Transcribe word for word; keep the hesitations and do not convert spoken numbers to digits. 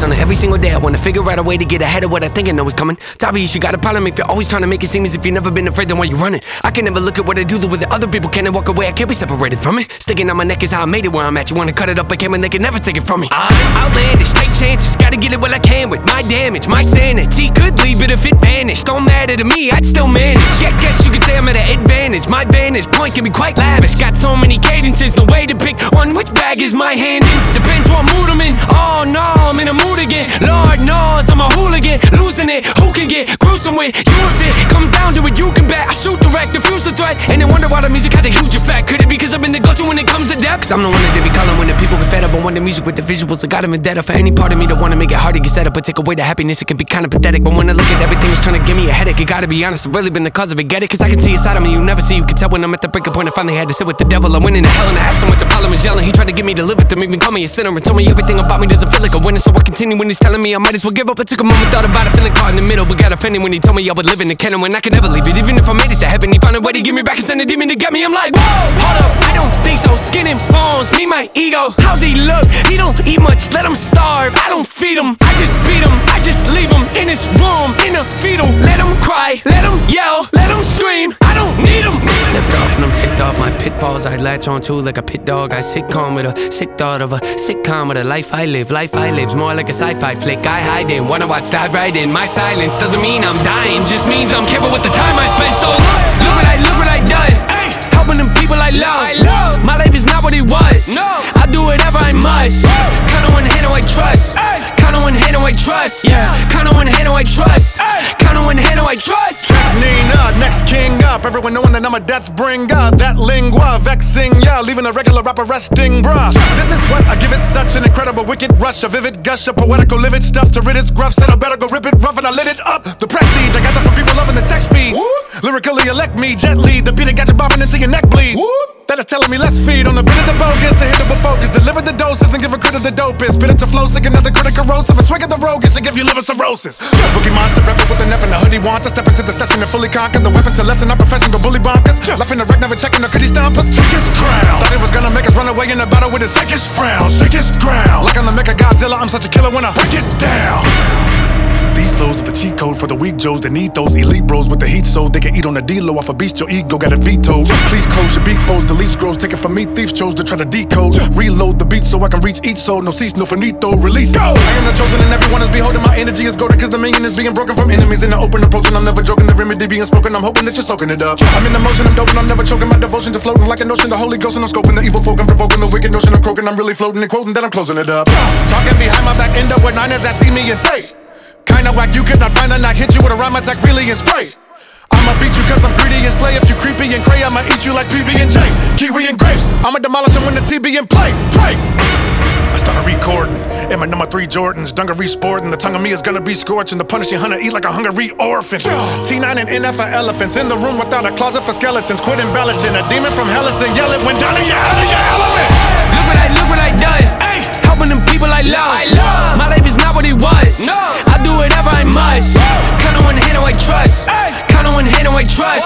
on it every single day. I wanna figure out a way to get ahead of what I think I know is coming. It's obvious you got a problem if you're always trying to make it seem as if you've never been afraid, then why you running? I can never look at what I do the way that other people can and walk away. I can't be separated from it. Sticking on my neck is how I made it where I'm at. You wanna cut it up, I can, and they can never take it from me. I'm outlandish, take chances, gotta get it while I can with my damage. My sanity could leave it if it vanished. Don't matter to me, I'd still manage. Yeah, guess you could say I'm at an advantage. My vantage point can be quite lavish. Got so many cadences, no way to pick one. Which bag is my hand in? Depends what mood I'm in. Oh no, I'm in a mood again. Lord knows I'm a hooligan, losing it. Who can get gruesome with you if it comes down to it? You can bet I shoot direct, diffuse the threat, and then wonder why the music has a huge effect. Could it be because I've been the go-to when it comes to depth? Cause I'm the one that they be calling when the people get fed up. I want the music with the visuals, I got them in debt. For any part of me that wanna make it hard to get set up, but take away the happiness, it can be kinda pathetic. But when I look at everything, it's trying to give me a headache. You gotta be honest, it's really been the cause of it. Get it? Cause I can see inside of me, you never see. You can tell when I'm at the breaking point. I finally had to sit with the devil. I went into hell and I asked him what the problem is yelling. He tried to get me to live with him, even call me a sinner, and told me everything about me doesn't feel like a winner. So I continue when he's telling me I might as well give up. I took a moment, thought about it, feeling caught in the middle, but got offended when he told me I would live in the kennel when I could never leave it. Even if I made it to heaven, he found a way to give me back and send a demon to get me. I'm like, whoa, hold up, I don't think so. Skin and bones, me, my ego. How's he look? He don't eat much, let him starve. I don't feed him, I just beat him. I just leave him in his room, in a fetal. Let him cry, let him yell, let him scream. I don't need him. Lift off and I'm ticked off my pitfalls. I latch on to like a pit dog. I sitcom with a sick thought of a sitcom with a life I live. Life I live's more like a sci-fi flick. I hide in, wanna watch, dive right in. My silence doesn't mean I'm dying, just means I'm careful with the time I spend. So look what I, look what I done. Helping them people I love. I love. My life is not what it was. No. I do whatever I must. Count on one hand, no I trust. Ay. Count on one hand, no I trust. Yeah. Count on one hand, no I trust. Ay. Count on one hand, no I trust. Track Nina, next king up. Everyone knowing that I'm a death bringer. That lingua, vexing ya, leaving a regular rapper resting, bruh. This is what I give it, such an incredible wicked rush, a vivid gush, a poetical livid stuff to rid its gruff. Said I better go rip it rough and I lit it up. The prestige I got that from people loving the text speed. Whoop. Lyrically elect me gently. The beat that got you bobbing into your neck bleed. Whoop. That is telling me let's feed on the bit of the bogus, the hit of a focus. Deliver the doses and give a crit of the dopest. Spit it to flow, sick another critic corrosive. A swig of the roguish and give you liver cirrhosis. Boogie monster, rap it with an F and a hoodie want to step into the session and fully conquer the weapon to lessen our profession, go bully bonkers. Left in the wreck, never checking, or could he stomp us? Take his crown. Thought it was gonna make us run away in a battle with his sickest frown. Shake his ground. Like I'm the Mecha Godzilla, I'm such a killer when I break it down. These flows are the cheat code for the weak Joes that need those elite bros with the heat so they can eat on the D-low off a beast. Your ego got it vetoed. Please close your beak foes, delete scrolls, take it from me. Thief chose to try to decode. Reload the beat so I can reach each soul. No cease, no finito, release. Go! I am the chosen and everyone is beholding. My energy is golden cause the million is being broken from enemies in the open approach. And I'm never joking, the remedy being spoken. I'm hoping that you're soaking it up. I'm in the motion, I'm doping, I'm never choking. My devotion to floating like a notion, the Holy Ghost. And I'm scoping the evil poking, provoking the wicked notion. I'm croaking, I'm really floating and quoting that I'm closing it up. Talking behind my back, end up with nine as that see me and say, kinda whack, you could not find a knock. Hit you with a rhyme attack, really and spray. I'ma beat you cause I'm greedy and slay. If you creepy and cray, I'ma eat you like P B and J. Kiwi and grapes, I'ma demolish them when the T B and play. Pray. I started recording in my number three Jordans. Dungaree sporting, the tongue of me is gonna be scorching. The punishing hunter eat like a hungry orphan. T nine and N F are elephants in the room without a closet for skeletons. Quit embellishing, a demon from Hellas and yelling when down in your out of your element. Look what I, look what I done. Ay. Helping them people I love. I love. My life is not what it was. No. I do whatever I must. Woo. Count on one hand, no I trust. Ay. Count on one hand, no I trust.